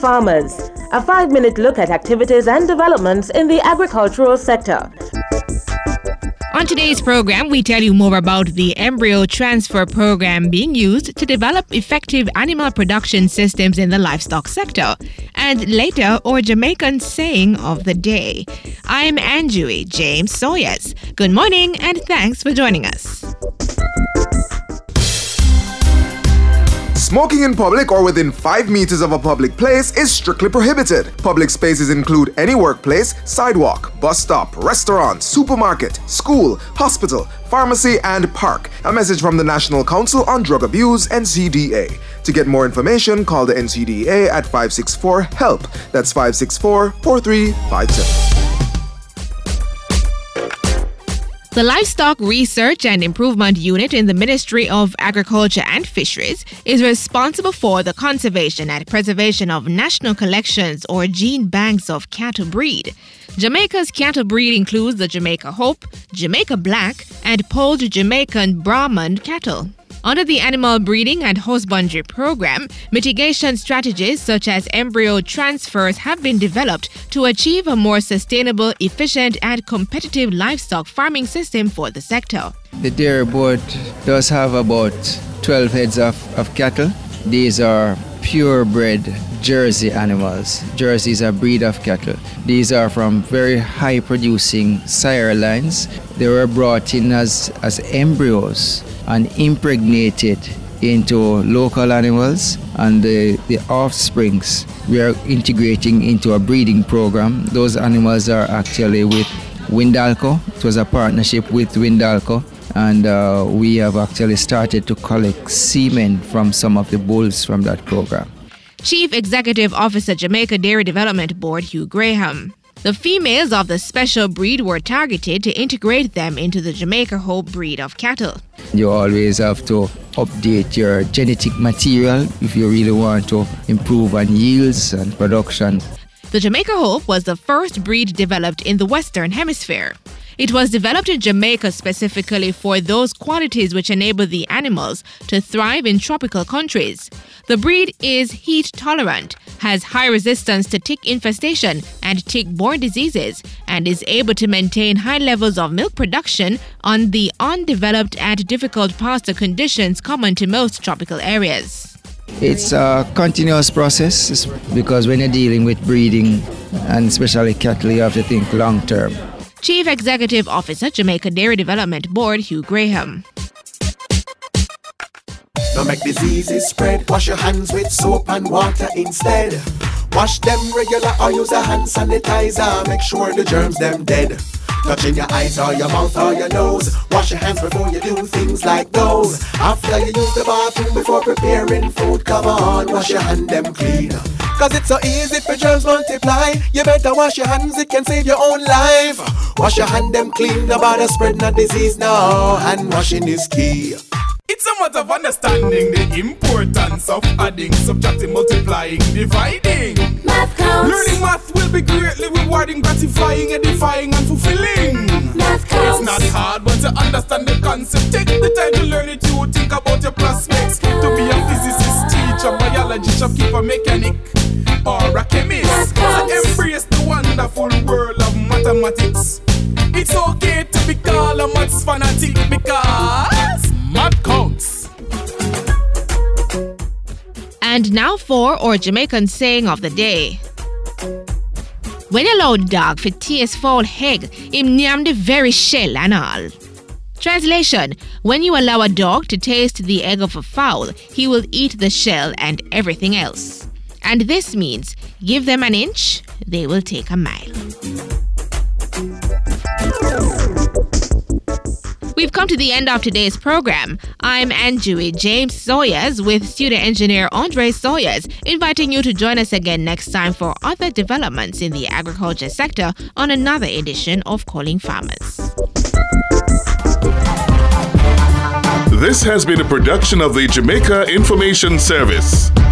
Farmers, a 5-minute look at activities and developments in the agricultural sector. On today's program, we tell you more about the embryo transfer program being used to develop effective animal production systems in the livestock sector. And later, our Jamaican saying of the day. I'm Angie James Sawyers. Good morning and thanks for joining us. Smoking in public or within 5 meters of a public place is strictly prohibited. Public spaces include any workplace, sidewalk, bus stop, restaurant, supermarket, school, hospital, pharmacy, and park. A message from the National Council on Drug Abuse, NCDA. To get more information, call the NCDA at 564-HELP. That's 564-4357. The Livestock Research and Improvement Unit in the Ministry of Agriculture and Fisheries is responsible for the conservation and preservation of national collections or gene banks of cattle breed. Jamaica's cattle breed includes the Jamaica Hope, Jamaica Black, and Polled Jamaican Brahman cattle. Under the Animal Breeding and Husbandry Program, mitigation strategies such as embryo transfers have been developed to achieve a more sustainable, efficient, and competitive livestock farming system for the sector. The dairy board does have about 12 heads of cattle. These are purebred Jersey animals. Jersey is a breed of cattle. These are from very high producing sire lines. They were brought in as embryos and impregnated into local animals, and the offsprings we are integrating into a breeding program. Those animals are actually with Windalco. It was a partnership with Windalco, and we have actually started to collect semen from some of the bulls from that program. Chief Executive Officer, Jamaica Dairy Development Board, Hugh Graham. The females of the special breed were targeted to integrate them into the Jamaica Hope breed of cattle. You always have to update your genetic material if you really want to improve on yields and production. The Jamaica Hope was the first breed developed in the Western Hemisphere. It was developed in Jamaica specifically for those qualities which enable the animals to thrive in tropical countries. The breed is heat tolerant, has high resistance to tick infestation and tick-borne diseases, and is able to maintain high levels of milk production on the undeveloped and difficult pasture conditions common to most tropical areas. It's a continuous process because when you're dealing with breeding, and especially cattle, you have to think long term. Chief Executive Officer, Jamaica Dairy Development Board, Hugh Graham. Don't make diseases spread. Wash your hands with soap and water instead. Wash them regular or use a hand sanitizer. Make sure the germs them dead. Touching your eyes or your mouth or your nose. Wash your hands before you do things like those. After you use the bathroom before preparing food, come on, wash your hand them clean. Cause it's so easy for germs multiply. You better wash your hands, it can save your own life. Wash your hand them clean, no bother spread no disease now. Hand washing is key. It's a matter of understanding the importance of adding, subtracting, multiplying, dividing. Math counts. Learning math will be greatly rewarding, gratifying, edifying, and fulfilling. Math counts. It's not hard, but to understand the concept, take the time to learn it. You think about your prospects. To be a physicist, teacher, biology, shopkeeper, mechanic, or a chemist. So embrace the wonderful world of mathematics. It's okay to be called a maths fanatic because math counts. And now for our Jamaican saying of the day. When you allow dog for taste foul egg, him nyam the very shell and all. Translation: when you allow a dog to taste the egg of a fowl, he will eat the shell and everything else. And this means, give them an inch, they will take a mile. We've come to the end of today's program. I'm Angie James Sawyers with studio engineer Andre Sawyers, inviting you to join us again next time for other developments in the agriculture sector on another edition of Calling Farmers. This has been a production of the Jamaica Information Service.